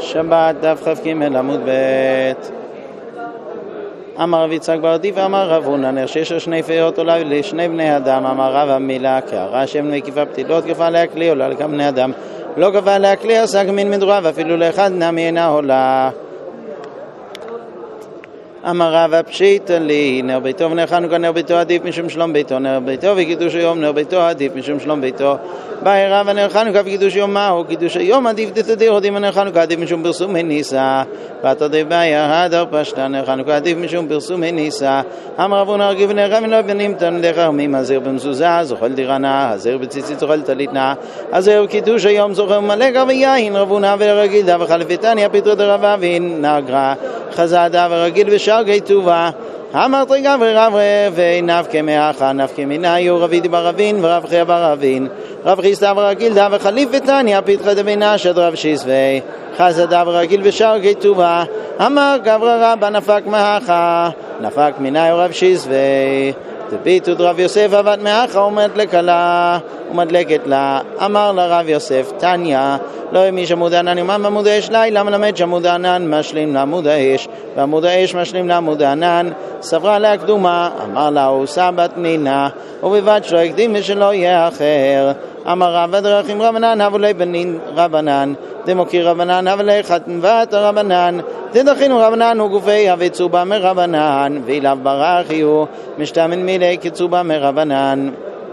שבת דף כ"ג עמוד ב'. אמר רב יצחק בר דיפא אמר רב הונא שיש שני פאות עולה לשני בני אדם. אמר רב המילה קערה שם מקיפה פתילות כפה עליה כלי עולה לכמה בני אדם לא כפה עליה כלי עסק מן מדורה ואפילו לאחד נמי אינה עולה. אמר רב פשיטא לי נר ביתו ונר חנוכה נר ביתו עדיף משום שלום ביתו נר ביתו וקידוש היום נר ביתו עדיף משום שלום ביתו. באי רב נר חנוכה וקידוש יום מהו קידוש היום עדיף דתדיר עדיף נר חנוכה עדיף משום פרסום הניסה ותדע באי הדר פשטה נר חנוכה עדיף משום פרסום הניסה. אמר רב הונא הרגיב נר חנוכה ובנים תלמידי חכמים הזיר במזוזה זוחל דירנה הזיר בציצית זוחל טליתנה הזיר קידוש היום זוכר מלא גר ויין. רב הונא ורגיל דא וחלפיתניה פתרא דרב אבין נגרא חזה דא ורגיל ושרגי טובה. אמר גברי רברי ונפקא מאחה נפקא מנהיו רבי דיבר רבין ורב חייא בר רבין רב חיסדא ורגיל דא וחליפיתניה פתחא דבינה שד רב שיסווי חזה דא ורגיל ושרגי טובה. אמר גברי רבא נפק מאחה נפק מנהיו רב שיסווי דביתות רב יוסף עבד מאחה עומד לכלה ומדלקת לה. אמר לרב יוסף תניא לא מי שעמוד הענן יומם ועמוד האש לילה מלמד שעמוד הענן משלים לעמוד האש ועמוד האש משלים לעמוד הענן סברה לה קדומה. אמר לה הוא סבת נינה ובלבד שלא יקדים ושלא יהיה אחר. אמר רב דרכים רבנן הבו לי בנין רבנן דמוקיר רבנן הבו לי חתנבת רבנן דדחינו רבנן וגופי הוויצובה מרבנן ואילב ברכיו משתמן מילי כצובה מרבנן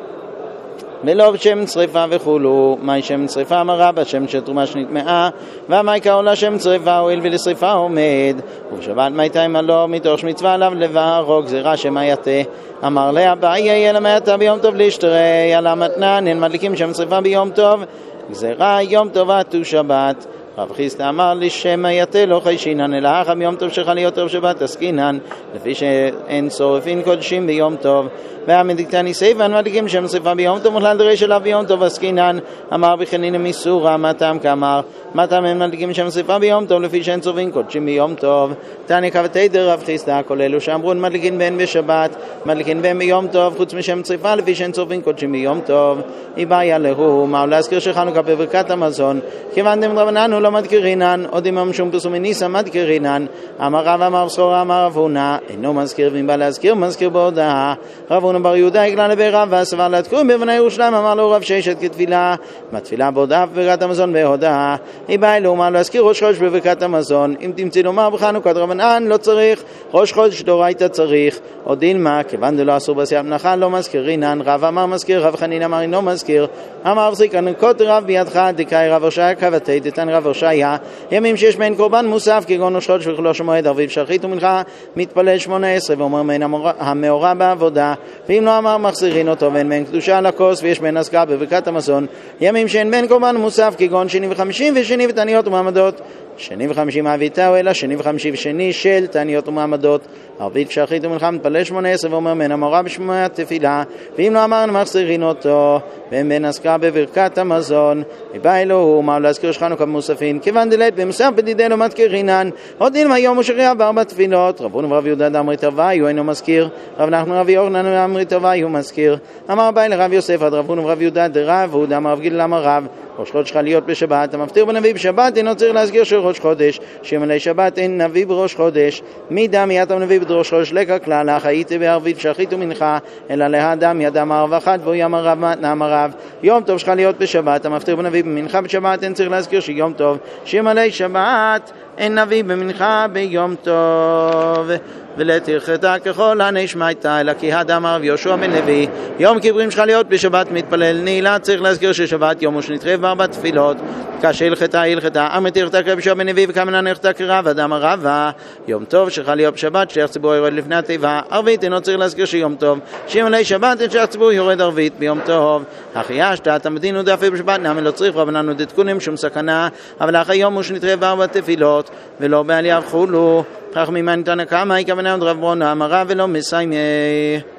ולא שם צריפה וכולו. מהי שם צריפה? אמר רבא שם שתרומה שנטמעה והמאי קראו שם צריפה הואיל ולשריפה עומד ובשבת מי תימא לו מתוך מצווה עליו לבערו גזירה שמה יתה. אמר לה אביי יהיה למעתה ביום טוב להשתרי על המתנן אין מדליקים שם צריפה ביום טוב גזירה יום טוב עטו שבת. רב חיסדא אמר לי שמא יתה לא חיישינן אלא אחא ביום טוב שחל להיות טוב שבת עסקינן לפי שאין שורפין קודשים ביום טוב. והמדיקתני סייפן מדליקים שם שריפה ביום טוב וכלל דריש אליו ביום טוב עסקינן. אמר בחנינא מסורא מה טעם כאמר מה טעם הם מדליקים שם שריפה ביום טוב לפי שאין שורפין קודשים ביום טוב. תניא כבתדר רב חיסדא כל אלו שאמרון מדליקין בהן בשבת מדליקין בהן ביום טוב חוץ משם שריפה לפי שאין שורפין קודשים ביום טוב. איבעיה להו מהו להזכיר שחנוכה בברכת המזון כיוון דרבנן לא מדקרינן עוד אם שום פרסום הניסה מדקרינן. אמר רב אמר סחורה אמר רב הונא אינו מזכיר ואם בא להזכיר מזכיר בהודעה. רב הונא בר יהודה הגלה לבי רב והסבר להתקום בבני ירושלים אמר לו רב ששת כתפילה בתפילה בהודעה בברכת המזון בהודעה. איבא אלו אמר להזכיר ראש חודש בברכת המזון אם תמצא לומר בחנוכת רבנן לא צריך ראש חודש דאורייתא צריך עוד דילמה כיוון דלא אסור בעשיית מלאכה לא מזכירינן. רב אמר מזכיר רב חנינא אמר אינו מזכיר. אמר החזיק הנקות רב בידך דקאי רב הושעיה כבתי דתן רב הושעיה ימים שיש בהן קורבן מוסף כגון ראש חודש וחילול מועד ערבית שחרית ומנחה מתפלל 18 ואומר מהן המאורע בעבודה. ואם לא אמר מחזירין אותו ואין בהן קדושה על הכוס ויש בהן עסקה בברכת המזון ימים שאין בהן קורבן מוסף כגון שני וחמישים ושני ותעניות ומעמדות שני וחמישים אביתהו אלא שני וחמישי ושני של תעניות ומעמדות ערבית שחרית ומנחה מתפלל 18 ואומר מהן המאורע בשמוע תפילה. ואם לא אמר מחזירין אותו ואין בהן עסקה בברכת המזון. ובא אלוהו מהו להזכיר שחנוכה במוספין כיוון דלית במוסף בדידי לא מדקרינן עוד דין היום ושריעה בארבע תפילות. רב הונא ורב יהודה דאמרי תרוויו אינו מזכיר רב נחמן רב יוחנן אמרי תרוויו מזכיר. אמר באי לרב יוסף עד רב הונא ורב יהודה דרב הודה אמר רב גיל אמר רב ראש חודש חל להיות בשבת המפטיר בנביא בשבת אינו צריך להזכיר של ראש חודש שימלא שבת אין נביא בראש חודש. מי דם יתם נביא בראש חודש לקה כלל אך הייתי בערבית שחית ומנחה אלא להדם ידם ערב אחת והוא יאמר רב מתנה אמר רב יום טוב שחל להיות בשבת המפטיר בנביא במנחה בשבת אין צריך להזכיר שיום טוב שימלא שבת אין נביא במנחה ביום טוב. ולתרחתה ככל הנשמעתה אלא כי הדם הרב יהושע בן לוי יום כיפורים שחל להיות בשבת מתפלל נעילה צריך להזכיר ששבת יום ושנתחייב בארבע תפילות כאשר הלכתה אמר תרחתה כיהושע בן לוי וכמנה נרחתה כרב אדם הרבה יום טוב שחל להיות בשבת שליח ציבור יורד לפני התיבה ערבית אינו צריך להזכיר שיום טוב שימלא שבת את שליח ציבור יורד ערבית ביום טוב. אחי ישתת המדין הוא דאפי בשבת נעמל לא צריך רבנן ודתקונים שום סכנה אבל אחרי יום ושנתחייב בארבע תפילות ולא בעלייה וכולו. כך ממנו תנא קמא כוונה עוד רב ברונה אמרה ולא מסיימי.